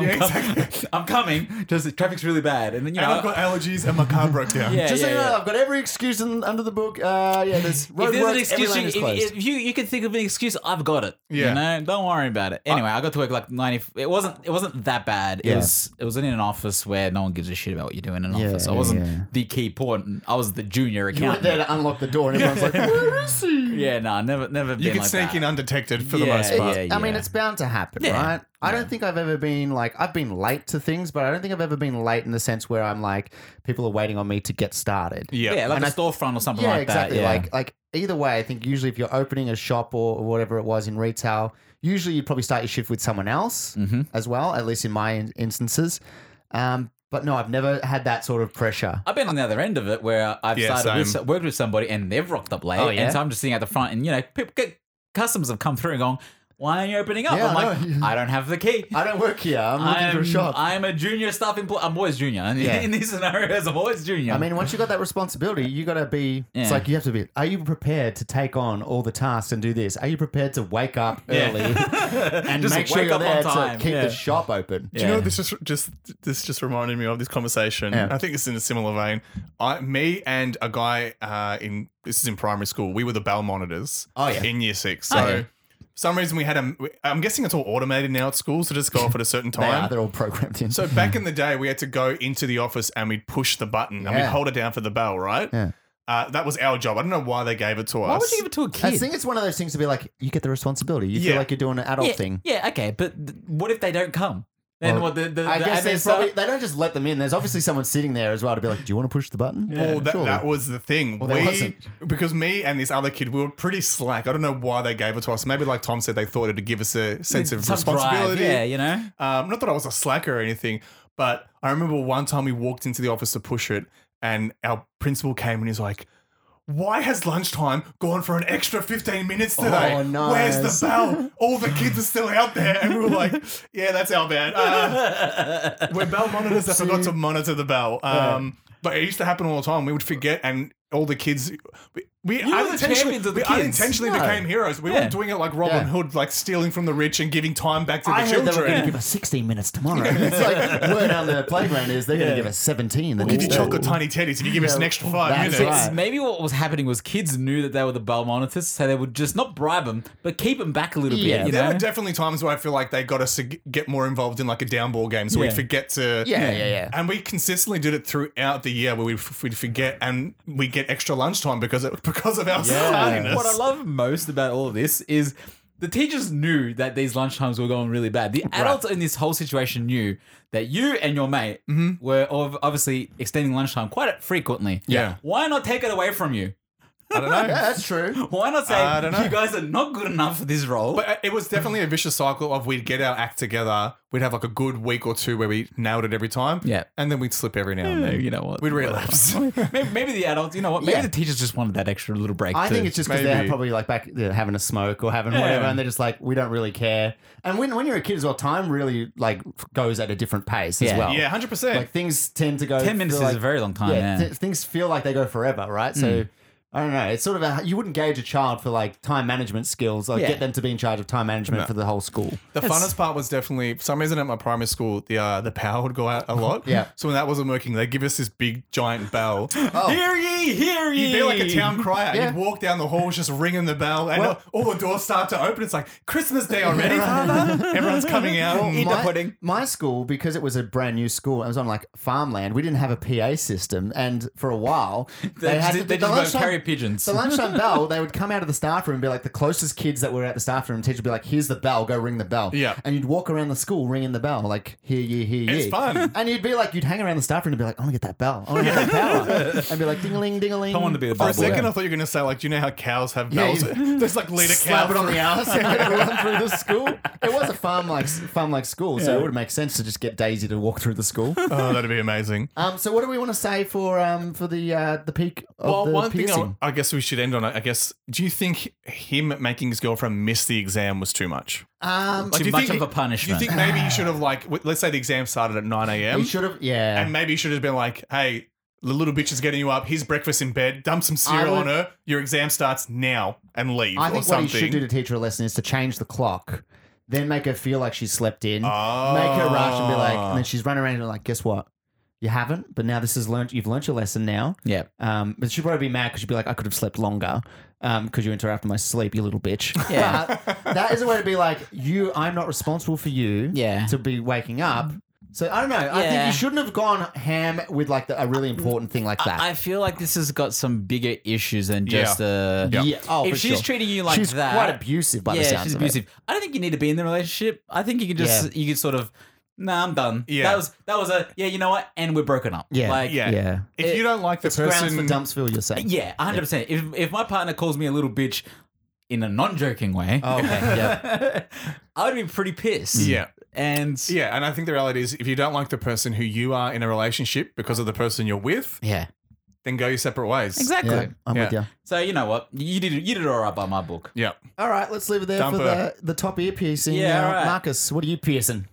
I'm coming. Just the traffic's really bad. And then, And I've got allergies and my car broke down. Yeah, Just so you know, yeah. I've got every excuse under the book. There's If road there's an works, every excuse, lane is closed. if you can think of an excuse, I've got it. Yeah. Don't worry about it. Anyway, I got to work like 90. It wasn't that bad. Yeah. It was in an office where no one gives a shit about what you're doing in an Yeah, office. I yeah, wasn't yeah. the key point. I was the junior You went accountant. there to unlock the door, and everyone's like, "Where is he?" Yeah, no, never been You can like sneak that. in undetected for the Yeah, most part. yeah. I mean, it's bound to happen, Yeah. right? I don't think I've ever been like, I've been late to things, but I don't think I've ever been late in the sense where I'm like, people are waiting on me to get started. Yeah, like And a I- storefront or something Yeah, like exactly. that. Yeah. Like either way, I think usually if you're opening a shop or whatever it was in retail, usually you'd probably start your shift with someone else as well, at least in my instances. But no, I've never had that sort of pressure. I've been on the other end of it where I've Yeah, worked with somebody and they've rocked up late, Oh, yeah? and so I'm just sitting at the front, and customers have come through and gone, "Why aren't you opening up?" Yeah, I'm I like, know. "I don't have the key. I don't work here. I'm looking for a shop. I'm a junior staff employee. I'm always junior. And Yeah. in these scenarios, I'm always junior. I mean, once you got that responsibility, you got to be. It's Yeah. like you have to be. Are you prepared to take on all the tasks and do this? Are you prepared to wake up early and Just make sure wake you're up on there time. to keep Yeah. the shop open? Do you know what this just reminded me of this conversation? Yeah. I think it's in a similar vein. Me and a guy this is in primary school. We were the bell monitors. Oh, yeah. In year 6. So yeah. for some reason we had I'm guessing it's all automated now at school, so just go off at a certain They are. time. They're all programmed in. So back in the day, we had to go into the office and we'd push the button and we'd Yeah. hold it down for the bell, right? Yeah. That was our job. I don't know why they gave it to us. why would you give it to a I kid? think it's one of those things to be like, you get the responsibility. You Yeah. feel like you're doing an adult yeah, thing. yeah, okay, but what if they don't come? Then Well, what? The I guess admin there's staff- probably they don't just let them in. There's obviously someone sitting there as well to be like, "Do you want to push the button?" Well, Surely. that was the thing. Well, there wasn't. Because me and this other kid, we were pretty slack. I don't know why they gave it to us. Maybe like Tom said, they thought it'd give us a sense of some responsibility. drive, yeah, Not that I was a slacker or anything, but I remember one time we walked into the office to push it, and our principal came and he's like, "Why has lunchtime gone for an extra 15 minutes today? Oh, nice. Where's the bell? All the kids are still out there." And we were like, "Yeah, that's our bad. We're bell monitors that forgot to monitor the bell." But it used to happen all the time. We would forget, and all the kids. We were the champions of the kids. unintentionally No. became heroes. We Yeah. weren't doing it like Robin Yeah. Hood, like stealing from the rich and giving time back to the I heard children. they were going to give us 16 minutes tomorrow. It's like word on the playground is they're going to give us 17. We'll give you chocolate tiny teddies if you give us an extra 5 That's minutes. right. Maybe what was happening was kids knew that they were the bell monitors, so they would just not bribe them, but keep them back a little Yeah. bit. You There know? were definitely times where I feel like they got us to get more involved in like a down ball game, so Yeah. we'd forget to. Yeah. And we consistently did it throughout the year where we'd forget and we get extra lunchtime because of our tardiness. What I love most about all of this is the teachers knew that these lunchtimes were going really bad. The adults in this whole situation knew that you and your mate were obviously extending lunchtime quite frequently. Yeah. Why not take it away from you? I don't know. Yeah, that's true. Why not say I don't know. you guys are not good enough for this role? But it was definitely a vicious cycle of we'd get our act together. We'd have like a good week or two where we nailed it every time. Yeah. And then we'd slip every now and then. You know what? We'd relapse. maybe the adults, you know what? Maybe Yeah. the teachers just wanted that extra little break. I too. think it's just because they're Maybe. probably like back having a smoke or having whatever, and they're just like, we don't really care. And when you're a kid as well, time really like goes at a different pace as Yeah. well. Yeah, 100%. Like things tend to go. 10 minutes feel is like- a very long time. Yeah. things feel like they go forever, right? So I don't know. It's sort of you wouldn't gauge a child for like time management skills or Yeah. get them to be in charge of time management for the whole school. The funnest part was definitely, for some reason at my primary school, the power would go out a lot. Yeah. So when that wasn't working, they'd give us this big giant bell. Hear ye, hear ye. You'd be like a town crier. Yeah. You'd walk down the halls just ringing the bell and Well- all the doors start to open. It's like, Christmas Day already, Father? Everyone's coming out. Eat the pudding. My school, because it was a brand new school, it was on like farmland. We didn't have a PA system, and for a while They had just go lunchtime- carry pigeons. The lunchtime bell, they would come out of the staff room and be like the closest kids that were at the staff room. Teacher would be like, "Here's the bell, go ring the bell." Yeah. and you'd walk around the school ringing the bell, like hear ye, hear ye. It's fun. And you'd be like, you'd hang around the staff room and be like, "I want to get that bell, I want to get that power," and be like, "Ding-a-ling, ding-a-ling." I wanted to be the For bell a boy. second, I thought you were going to say, like, do you know how cows have Yeah, bells? you- There's like lead a Slap cow. it on the ass and run through the school. It was a farm like school, so it would make sense to just get Daisy to walk through the school. Oh, that'd be amazing. So what do we want to say for the peak of Well, the one thing piercing? I guess we should end on, I guess, do you think him making his girlfriend miss the exam was too much? Um, Like, Too do you much think- of a punishment. Do you think maybe you should have, like, let's say the exam started at 9 a.m. he should have, yeah. and maybe you should have been like, hey, the little bitch is getting you up. Here's breakfast in bed. Dump some cereal on her. Your exam starts now and leave I or think what something. you should do to teach her a lesson is to change the clock, then make her feel like she slept in, Oh. make her rush and be like, and then she's running around and like, guess what? You haven't, but now this is learned. You've learnt your lesson now. Yeah. But she'd probably be mad because she'd be like, I could have slept longer because you interrupted my sleep, you little bitch. Yeah. But that is a way to be like, I'm not responsible for you Yeah. to be waking up. So I don't know. I think Yeah. you shouldn't have gone ham with like a really important thing like that. I feel like this has got some bigger issues than just Yeah. Yeah. Oh, if for she's sure. treating you like she's that, quite abusive by the yeah, sounds she's of it. abusive. I don't think you need to be in the relationship. I think you can just you can sort of, nah, I'm done. Yeah. that was a you know what, and we're broken up. Yeah. like Yeah. Yeah. If you don't like the It's grounds person, for Dumpsville, you're saying. yeah, 100%. If my partner calls me a little bitch in a non-joking way, Oh, okay. Yeah. I would be pretty pissed. Yeah. and yeah, and I think the reality is if you don't like the person who you are in a relationship because of the person you're with, yeah, then go your separate ways. exactly. Yeah, I'm with Yeah. you. So you know what, you did all right by my book. Yeah. All right, let's leave it there Dump for her. the top ear piercing. Yeah, all right. Marcus, what are you piercing?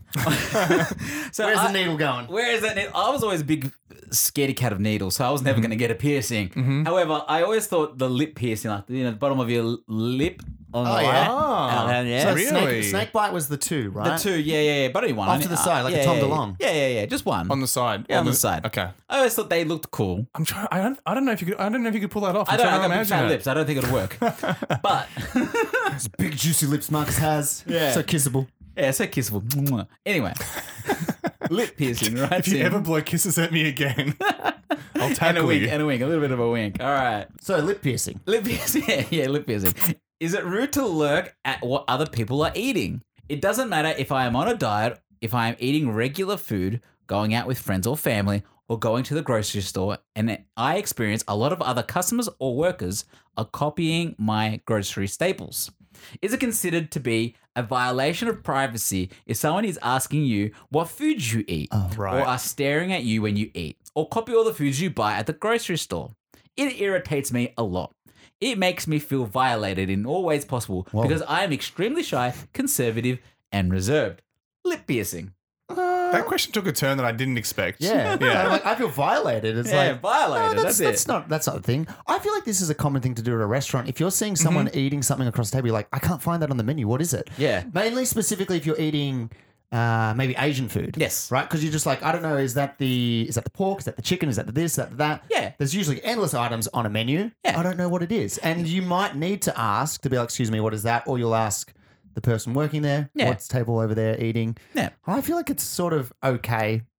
So Where's the needle going? Where is that needle? I was always a big scaredy cat of needles, so I was never going to get a piercing. However, I always thought the lip piercing, like the bottom of your lip on the Oh, right. yeah? Yeah. So Really? snake bite was the two, The right? two, yeah, but only one. Off to the side, like a Tom DeLonge. Yeah, just one. On the side. Yeah, on the side. Okay. I always thought they looked cool. I'm trying. I don't know if you could. I don't know if you could pull that off. I I'm don't. I trying to got big fat imagine it. lips. I don't think it'll work. But Those big juicy lips Marcus has. Yeah. So kissable. yeah, so kissable. Mwah. Anyway, lip piercing, right? If you Tim? ever blow kisses at me again, I'll and a tackle wink, you. and a wink, a little bit of a wink. All right. So lip piercing. Lip piercing. Yeah, lip piercing. Is it rude to lurk at what other people are eating? It doesn't matter if I am on a diet, if I am eating regular food, going out with friends or family, or going to the grocery store, and I experience a lot of other customers or workers are copying my grocery staples. Is it considered to be a violation of privacy if someone is asking you what foods you eat, right. or are staring at you when you eat, or copy all the foods you buy at the grocery store? It irritates me a lot. It makes me feel violated in all ways possible because I am extremely shy, conservative, and reserved. Lip piercing. That question took a turn that I didn't expect. Yeah. Yeah. I'm like, I feel violated. It's Yeah, like violated. oh, that's that's it. not the thing. I feel like this is a common thing to do at a restaurant. If you're seeing someone eating something across the table, you're like, I can't find that on the menu. What is it? Yeah. Mainly specifically if you're eating maybe Asian food. Yes. Right? Because you're just like, I don't know, is that the pork? Is that the chicken? Is that the this? Is that the that? Yeah. There's usually endless items on a menu. Yeah. I don't know what it is. And you might need to ask to be like, excuse me, what is that? Or you'll ask the person working there, Yeah. what's table over there eating? Yeah. I feel like it's sort of okay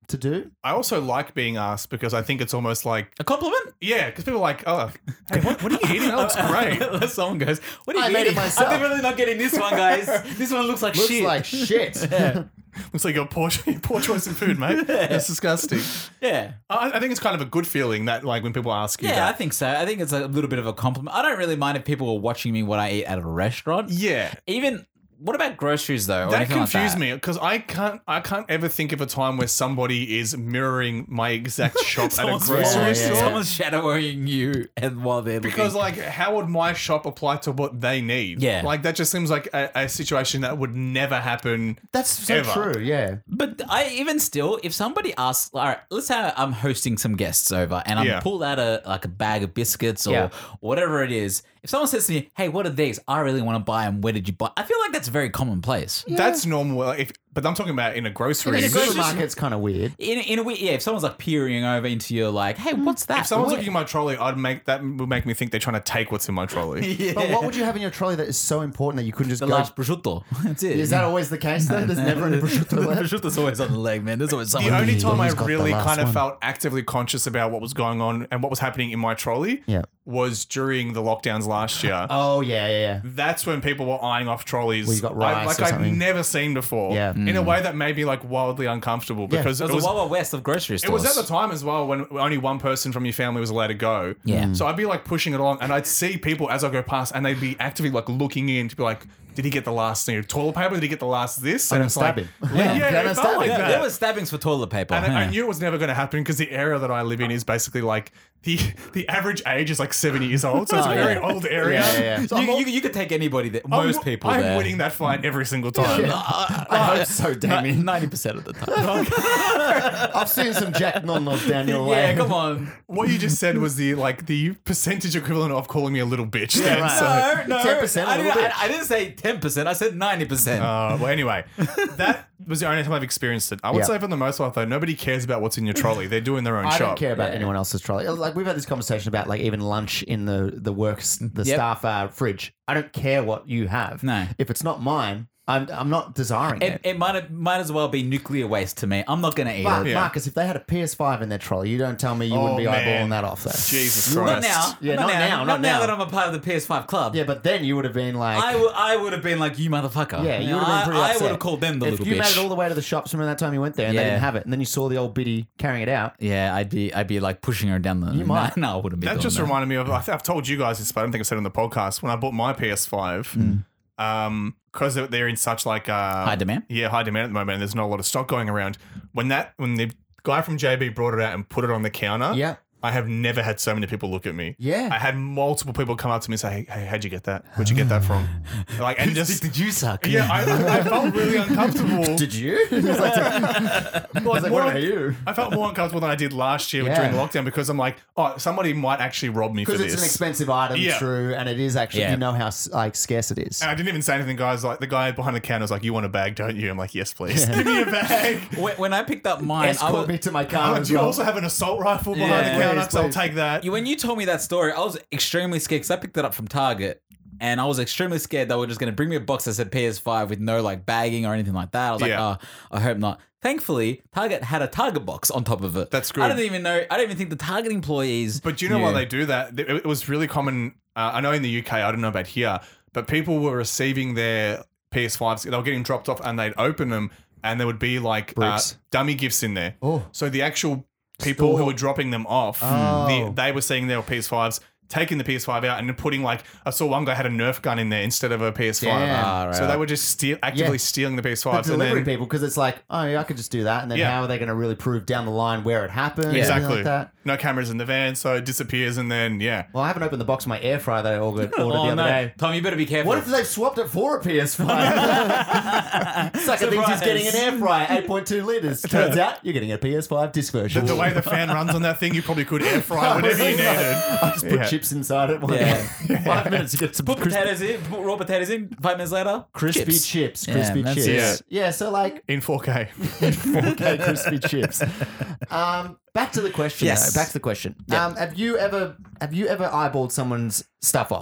to do. I also like being asked because I think it's almost like, A compliment? yeah, because people are like, oh, hey, what are you eating? That looks great. Someone goes, "What are you I made it eating?" myself. I'm definitely not getting this one, guys. This one looks like Looks shit. like shit. Looks like your poor choice in food, mate. That's disgusting. yeah. I think it's kind of a good feeling that, like, when people ask you Yeah, I that. think so. I think it's a little bit of a compliment. I don't really mind if people are watching me what I eat at a restaurant. Yeah. Even what about groceries though? Or That anything like confused that? me because I can't ever think of a time where somebody is mirroring my exact shop at a Someone's grocery yeah, store. yeah. Someone's shadowing you, and while they're Because, looking. like, how would my shop apply to what they need? Yeah. Like, that just seems like a situation that would never happen. That's so Ever. true. Yeah. But I even still, if somebody asks, all right, let's say I'm hosting some guests over, and I'm Yeah. pulled out a bag of biscuits or Yeah. whatever it is. If someone says to me, "Hey, what are these? I really want to buy them. Where did you buy?" I feel like that's very commonplace. That's normal. But I'm talking about in a grocery. In a grocery supermarket, it's kind of weird. In a way, yeah. If someone's like peering over into your like, "Hey, what's that?" If someone's Where- looking at my trolley, that would make me think they're trying to take what's in my trolley. yeah. But what would you have in your trolley that is so important that you couldn't just the go? large prosciutto. That's it. Is that always the case though? There's never any prosciutto The left. prosciutto's always on the leg, man. There's always someone. The only time I He's got the really last kind of one. felt actively conscious about what was going on and what was happening in my trolley Yeah. was during the lockdowns last year. Oh yeah. That's when people were eyeing off trolleys. Well, you got rice like or I've something. never seen before. Yeah. In a way that made me like wildly uncomfortable Yeah. because It was the Wild Wild West of grocery it stores. was at the time as well when only one person from your family was allowed to go. Yeah. So I'd be like pushing it along and I'd see people as I go past and they'd be actively like looking in to be like, did he get the last toilet paper? Did he get the last this? I'm And gonna it's stab like, him. Yeah, Yeah, it I'm felt stabbing. like Yeah, that. there was stabbings for toilet paper. And yeah. I knew it was never going to happen because the area that I live in is basically like the average age is like 70 years old. So it's a Oh, very yeah. old area. Yeah. So you could take anybody there. Most people I'm there. winning that fight every single time. I hope so, Damien. 90% of the time. I've seen some Jack Non-Nos down your way. yeah, come on. What you just said was the percentage equivalent of calling me a little bitch. then. right. So, No, 10%, I a little didn't, bit. I didn't say 10%. I said 90%. well, anyway, that was the only time I've experienced it. I would Yeah. say for the most part, though, nobody cares about what's in your trolley. They're doing their own I shop. don't care about Yeah. anyone else's trolley. Like we've had this conversation about like even lunch in the works the Yep. staff fridge. I don't care what you have. No. If it's not mine, I'm not desiring it. It might as well be nuclear waste to me. I'm not going to eat But it. Yeah. Marcus, if they had a PS5 in their trolley, you don't tell me you wouldn't be man. eyeballing that off though. Jesus Not Christ. now. Yeah, not not now. now, Not not now now. that I'm a part of the PS5 club. Yeah, but then you would have been like, I would have been like, you motherfucker. yeah, you would have been pretty I upset. would have called them the if little you bitch. made it all the way to the shops from that time you went there and they Yeah. didn't have it, and then you saw the old biddy carrying it out. yeah, I'd be like pushing her down the. You might. No, I wouldn't be. That doing just that. reminded me of, I've told you guys this, but I don't think I said it on the podcast, when I bought my PS5, because they're in such like High demand? Yeah, high demand at the moment, and there's not a lot of stock going around. When the guy from JB brought it out and put it on the counter, Yeah. I have never had so many people look at me. Yeah. I had multiple people come up to me and say, "Hey, how'd you get that? Where'd you get that from?" Like, and just Did you suck? yeah, I felt really uncomfortable. Did you? It's like, Like, what more- about you? I felt more uncomfortable than I did last year Yeah. during the lockdown because I'm like, oh, somebody might actually rob me for Because this. it's an expensive item, Yeah. true, and it is actually, Yeah. you know how like scarce it is. And I didn't even say anything, guys. Like the guy behind the counter was like, "You want a bag, don't you?" I'm like, "Yes, please. Give me a bag." When I picked up mine, I Escort was, me to my car Do as you well. also have an assault rifle behind Yeah. the counter? Please, So I'll please. take that. when you told me that story, I was extremely scared because I picked it up from Target. And I was extremely scared they were just going to bring me a box that said PS5 with no like bagging or anything like that. I was like, Yeah. oh, I hope not. Thankfully, Target had a Target box on top of it. That's good. I don't even think the Target employees. But do you know knew. why they do that? It was really common. I know in the UK, I don't know about here, but people were receiving their PS5s. They were getting dropped off, and they'd open them, and there would be like Bricks. dummy gifts in there. Oh. So the actual people who Store. were dropping them off, Oh. they were seeing their PS5s. Taking the PS5 out and then putting like I saw one guy had a Nerf gun in there instead of a PS5. Damn. Ah, right, So they were just actively stealing the The PS5s and delivery then people, because it's like, oh, yeah, I could just do that, and then Yeah. how are they going to really prove down the line where it happened? and everything exactly like that? no cameras in the van, so it disappears and then yeah. Well, I haven't opened the box of my air fryer that I ordered the Oh other no, day. Tom, you better be careful. What if they've swapped it for a PS5? Sucker thinks he's getting an air fryer, 8.2 litres. Turns out you're getting a PS5 disc version. The way the fan runs on that thing, you probably could air fry whatever you needed. I just put Yeah. chips inside it. Yeah. 5 minutes, you get some Put potatoes in, put raw potatoes in. 5 minutes later, crispy chips. Yeah, Crispy that's chips. it. Yeah, so like In 4K. 4K crispy chips. Back to the question. Yes. Though. Back to the question. Yeah. Have you ever eyeballed someone's stuff off?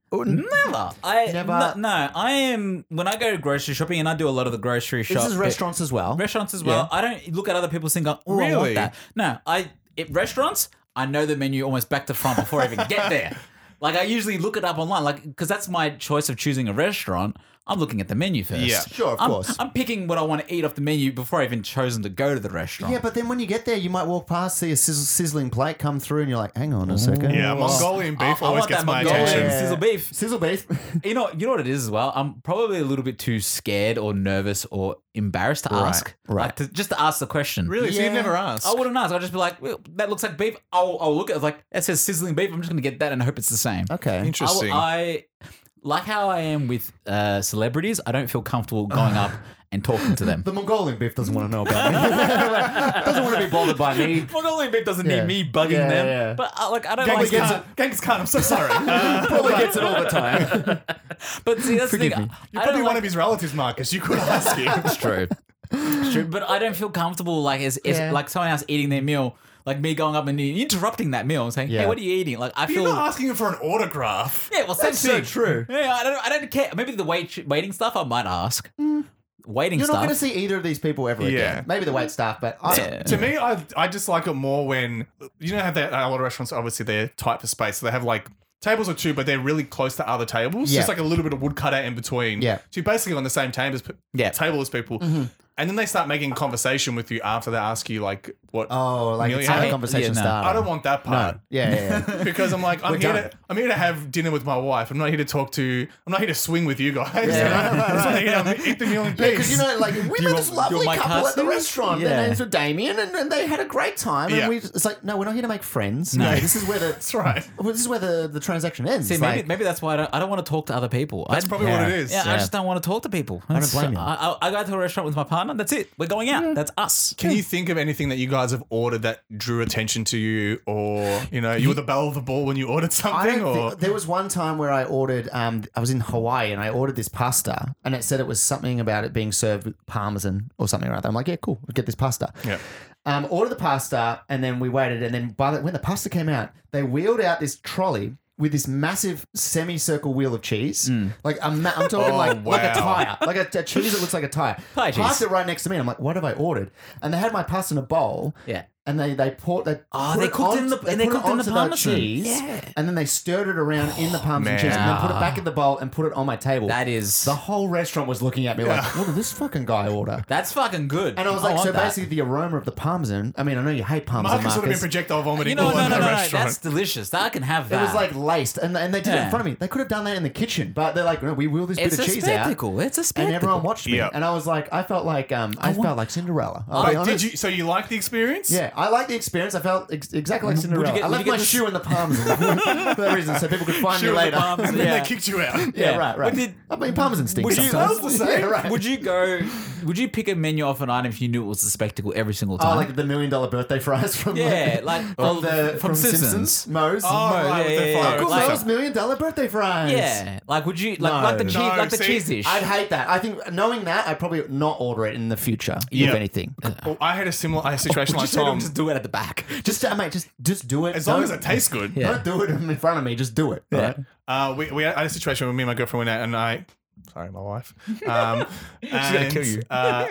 Never. I Never- No, I am when I go grocery shopping, and I do a lot of the grocery This shop. is restaurants as well. Restaurants as well. I don't look at other people's thing. Go, oh, I Really? want that. No, restaurants. I know the menu almost back to front before I even get there. Like I usually look it up online, like because that's my choice of choosing a restaurant. I'm looking at the menu first. Yeah. Sure, of I'm, course. I'm picking what I want to eat off the menu before I even chosen to go to the restaurant. Yeah, but then when you get there, you might walk past, see a sizzling plate come through, and you're like, "Hang on a second." Yeah, Mongolian beef I always want gets that my Mongolian attention. Yeah. sizzle beef. Sizzle beef. You know what it is as well. I'm probably a little bit too scared or nervous or embarrassed to ask. right. Like, just to ask the question. Really? So Yeah. you've never asked? I wouldn't ask. I'd just be like, well, that looks like beef. I'll look at it. Like, it says sizzling beef. I'm just going to get that and hope it's the same. Okay. Interesting. I like how I am with celebrities. I don't feel comfortable going up and talking to them. The Mongolian beef doesn't want to know about me. Doesn't want to be bothered by me. Mongolian beef doesn't Yeah. need me bugging Yeah, them. yeah. But like, I don't Genghis like Khan, Genghis Khan, I'm so sorry. Probably gets it all the time. But see, that's the thing. Forgive me. You're I probably don't one like- of his relatives, Marcus. You could ask him. It's true. It's true. But I don't feel comfortable like as Yeah. like someone else eating their meal. Like me going up and interrupting that meal and saying, Yeah. "Hey, what are you eating?" Like I You're feel, not asking him for an autograph. yeah, well, same That's so thing. true. Yeah, I don't care. Maybe the waiting stuff I might ask. Waiting You're stuff. not going to see either of these people ever Yeah. again. Maybe the wait staff, but Yeah. To me, I just like it more when you know how a lot of restaurants obviously they're tight for space, so they have like tables or two, but they're really close to other tables. Yeah. Just like a little bit of wood cut out in between. Yeah. So you're basically on the same table Yeah. as people. And then they start making conversation with you after they ask you like what. oh, like it's Yeah, how the yeah, conversation no. started. I don't want that part. No. Yeah. Because I'm like, We're done. I'm here to have dinner with my wife. I'm not here to swing with you guys. Yeah. I just want to eat the meal in Because peace. you know, like we met this you're lovely my couple at the customer? restaurant. Yeah. Their names were Damien, and they had a great time. And Yeah. it's like, no, we're not here to make friends. No. This is where That's right. the transaction ends. See, It's maybe, like, maybe that's why I don't want to talk to other people. That's probably what it is. Yeah, I Yeah. just don't want to talk to people. don't blame you. I go to a restaurant with my partner. That's it. We're going out. That's us. Can you think of anything that you guys have ordered that drew attention to you, or you know, you were the belle of the ball when you ordered I something? don't Or think, there was one time where I ordered. I was in Hawaii and I ordered this pasta, and it said it was something about it being served with parmesan or something like that. I'm like, yeah, cool, we'll get this pasta. yeah, Ordered the pasta, and then we waited, and then when the pasta came out, they wheeled out this trolley with this massive semicircle wheel of cheese. Like I'm talking Oh, like a wow. tire, like a cheese that looks like a tire. Pie cheese. Parked it right next to me. And I'm like, what have I ordered? And they had my pasta in a bowl. Yeah. And they put they cooked it in the- and they cooked it in the parmesan. cheese. Yeah. And then they stirred it around in the parmesan man. cheese, and then put it back in the bowl and put it on my table. That is The whole restaurant was looking at me like, what did this fucking guy order? that's fucking good. And I was like, want so that. basically the aroma of the parmesan. I mean, I know you hate parmesan, Marcus would have been Marcus. projectile vomiting You know, all no, over no, the no, no. restaurant. That's delicious. I can have It that. was like laced, and they did it in Yeah. front of me. They could have done that in the kitchen, but they're like, no, we wheel this it's bit a of cheese out, spectacle. It's a and spectacle. everyone watched me. Yeah. And I was like, I felt like Cinderella. I'll be But honest. did you? So you liked the experience? Yeah, I liked the experience. I felt exactly like Cinderella. get- I would left you my get shoe in the parmesan for that reason, so people could find Shoe me with the later. parmesan, and then Yeah. they kicked you out. Yeah, Yeah. right. But did- I mean, parmesan stinks would you- sometimes. That's the same. Yeah, right. Would you pick a menu off an item if you knew it was a spectacle every single Oh, time? like the $1 million birthday fries from Yeah, like from Simpsons. Simpsons. Moe's. Oh, right, with yeah, the yeah, fire. yeah. Uncle like- Moe's $1 million birthday fries. Yeah, like would you like No. like the cheese No, like the see, cheese dish? I'd hate that. I think knowing that, I'd probably not order it in the future, Yeah. if anything. Well, I had a similar situation like just let them Tom. just do it at the back. Mate, just do it. As long Don't- as it tastes good. Yeah. Don't do it in front of me. Just do it. Yeah. Right? We had a situation where me and my girlfriend went out, and sorry, my wife. She's gonna kill you.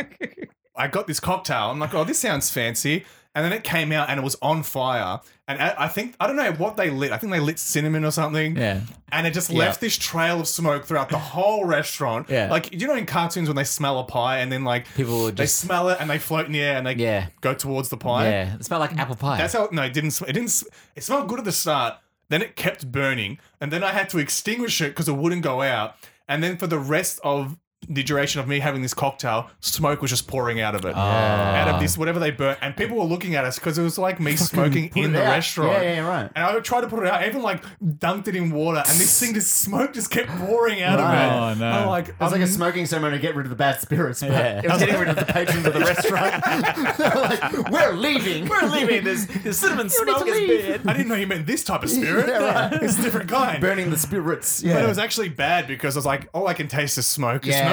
I got this cocktail. I'm like, oh, this sounds fancy. And then it came out and it was on fire. And I don't know what they lit. I think they lit cinnamon or something. Yeah. And it just left this trail of smoke throughout the whole restaurant. Yeah. Like, you know in cartoons when they smell a pie and then like People would they just- smell it and they float in the air and they Yeah. go towards the pie. Yeah, it smelled like apple pie. That's how. No, it didn't. It smelled good at the start. Then it kept burning, and then I had to extinguish it because it wouldn't go out. And then for the rest of the duration of me having this cocktail, smoke was just pouring out of it, out of this whatever they burnt, and people were looking at us because it was like me smoking put in it the out. restaurant. Yeah, right. And I would try to put it out, I even like dunked it in water, and this thing, this smoke just kept pouring out Right. of it. Oh, no. I'm like, It was like a smoking ceremony to get rid of the bad spirits, but Yeah. it was getting rid of the patrons of the restaurant. They were like, we're leaving. We're leaving. This cinnamon need smoke to is leave. bad. I didn't know you meant this type of spirit. Yeah, right. It's a different kind. Burning the spirits. Yeah. But it was actually bad because I was like, all I can taste is smoke. It's Yeah. not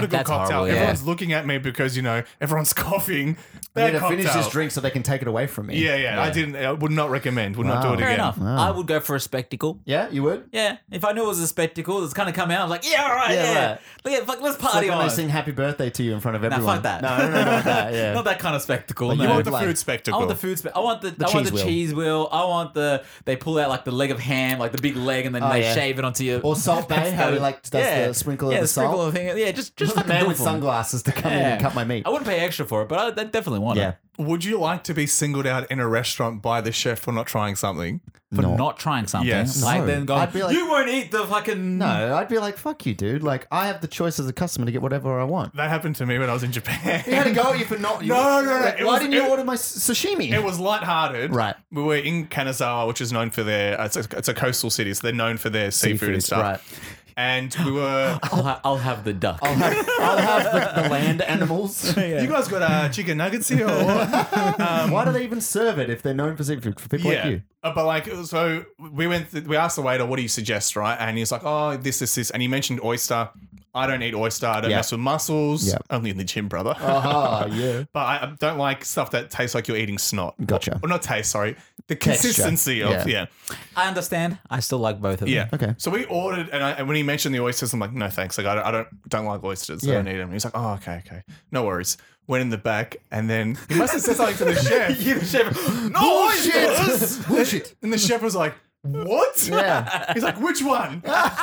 not a good That's cocktail. horrible, yeah. Everyone's looking at me because, everyone's coughing. I need Bad to cocktail. finish this drink so they can take it away from me. Yeah. I would not recommend. Would not do Wow. it Fair again. enough. I would go for a spectacle. Yeah, you would? Yeah, if I knew it was a spectacle, it's kind of come out. I was like, yeah, all right, Yeah, right. Let's It's like party when on. they sing happy birthday to you in front of Nah, everyone. fuck that. No, not that. Yeah. Not that kind of spectacle. But no. You want the Like- food spectacle. I want the food. I want the cheese wheel. cheese wheel. I want they pull out like the leg of ham, like the big leg, and then they yeah. shave it onto your. Or Salt Bay, how he like does the sprinkle of the sprinkle salt. of thing. Yeah, just Just the fucking man do it with for me. sunglasses to come in Yeah. and cut my meat. I wouldn't pay extra for it, but I definitely want Yeah. it. Would you like to be singled out in a restaurant by the chef for not trying something? For No. not trying something. Yes. Like No. then going, I'd be like- you won't eat the fucking. No, I'd be like, fuck you, dude. Like, I have the choice as a customer to get whatever I want. That happened to me when I was in Japan. He had to go at you for not. No. Like, It why was- didn't you it- order my sashimi? It was lighthearted. Right. We were in Kanazawa, which is known for their. It's a coastal city, so they're known for their seafood and stuff. Right. And we were. I'll have the duck. I'll have the land animals. You guys got chicken nuggets here? Or what? Why do they even serve it if they're known for seafood? For people like you. But like, so we we asked the waiter, what do you suggest, right? And he's like, oh, this. And he mentioned oyster. I don't eat oyster. I don't Yeah. mess with mussels. Yeah. Only in the gym, brother. Aha, yeah. But I don't like stuff that tastes like you're eating snot. Gotcha. Or not taste, sorry. The Texture. consistency of, Yeah. yeah. I understand. I still like both of them. Yeah. Okay. So we ordered, and when he mentioned the oysters, I'm like, no thanks. Like I don't like oysters. Yeah. I don't eat them. He's like, oh, okay, no worries. Went in the back, and then he must have said something to the chef. The chef, No oysters. Bullshit. And the chef was like, what? Yeah. He's like, which one?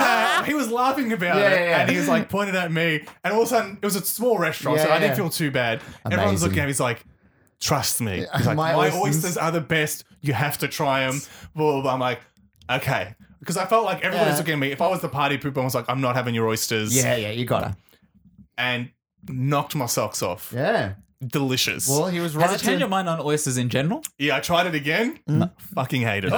He was laughing about Yeah, it, yeah. and he was like pointed at me, and all of a sudden it was a small restaurant, so Yeah, I didn't yeah. feel too bad. Everyone's Amazing. looking at me. He's like, trust me. He's like, My my oysters- oysters are the best. You have to try them. Blah, blah, blah. I'm like, okay. Because I felt like everybody's Yeah. looking at me. If I was the party pooper, I was like, I'm not having your oysters. Yeah, you gotta. And knocked my socks off. Yeah. Delicious. Well, he was right. Has it changed your mind on oysters in general? yeah, I tried it again. Fucking hated it.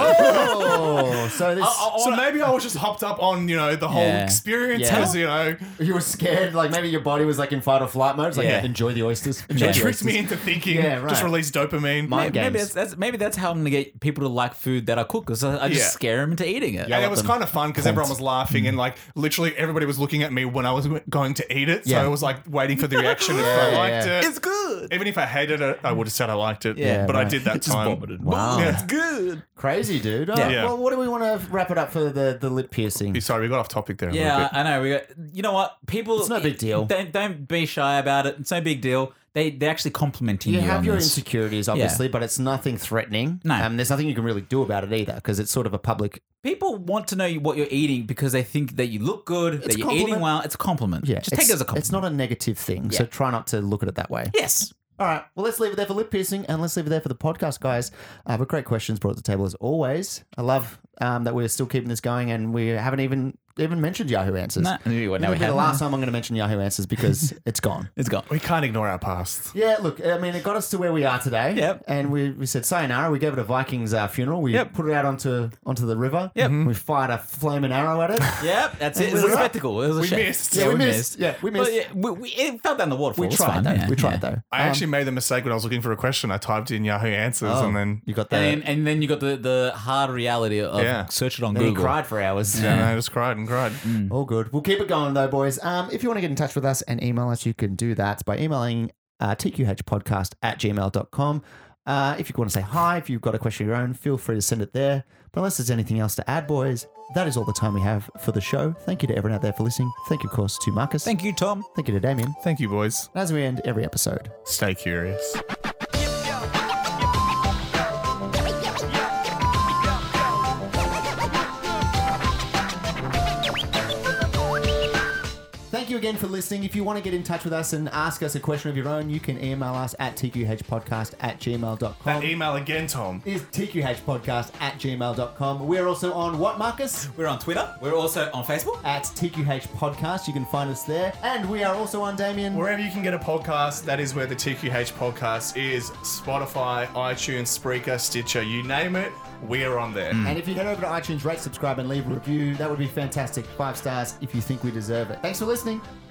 Oh, so this. So maybe I was just hopped up on, the whole Yeah. experience Yeah. because, You were scared, like maybe your body was like in fight or flight mode. It's like, Yeah. enjoy the oysters. Enjoy it the tricked me oysters. into thinking, Yeah, right. just release dopamine. Mind Maybe games. maybe that's how I'm gonna get people to like food that I cook, because I just Yeah. scare them into eating it. And it let was them kind of fun because everyone was laughing and like literally everybody was looking at me when I was going to eat it. So Yeah. I was like waiting for the reaction if Yeah, I liked yeah. it. It's good. Even if I hated it, I would have said I liked it. Yeah, but I right. did that Just time. vomited. Wow. Yeah. It's good. Crazy, dude. Oh, Yeah. Well, what do we want to wrap it up for the lip piercing? Sorry, we got off topic there. A Yeah, little bit. I know. You know what? People. It's no big deal. Don't be shy about it. It's no big deal. They're actually complimenting you. You have on your this. insecurities, obviously, but it's nothing threatening. No. There's nothing you can really do about it either because it's sort of a public. People want to know what you're eating because they think that you look good, It's that a you're eating compliment. well. It's a compliment. Yeah, Just take it as a compliment. It's not a negative thing, so Yeah. try not to look at it that way. Yes. All right. Well, let's leave it there for lip piercing and let's leave it there for the podcast, guys. But great questions brought to the table as always. I love that we're still keeping this going and we haven't even mentioned Yahoo Answers. No, we It'll be the haven't. last time I'm going to mention Yahoo Answers because it's gone. It's gone. We can't ignore our past. Yeah, look, I mean, it got us to where we are today. Yep. And we said sayonara. We gave it a Vikings funeral. We Yep. put it out onto the river. Yep. We fired a flaming arrow at it. Yep, that's it. It was we a were up. spectacle. It was a We show. missed. Yeah, we missed. Yeah, we missed. But yeah, it fell down the waterfall. We It's tried fine. though. Yeah, We tried yeah. though. I actually made the mistake when I was looking for a question. I typed in Yahoo Answers and then you got that. And then you got the hard reality of Yeah. search it on Then he Google. cried for hours. and I just cried and cried. All good. We'll keep it going though, boys. If you want to get in touch with us and email us, you can do that by emailing tqhpodcast@gmail.com. If you want to say hi, if you've got a question of your own, feel free to send it there. But unless there's anything else to add, boys, that is all the time we have for the show. Thank you to everyone out there for listening. Thank you, of course, to Marcus. Thank you, Tom. Thank you to Damien. Thank you, boys. And as we end every episode, Stay curious. thank you again for listening. If you want to get in touch with us and ask us a question of your own, you can email us at tqhpodcast@gmail.com. That email again, Tom. Is tqhpodcast@gmail.com. We're also on what, Marcus? We're on Twitter. We're also on Facebook. At TQH Podcast. You can find us there. And we are also on, Damien. Wherever you can get a podcast, that is where the TQH podcast is. Spotify, iTunes, Spreaker, Stitcher, you name it, we're on there. And if you head over to iTunes, rate, subscribe, and leave a review, that would be fantastic. 5 stars if you think we deserve it. Thanks for listening.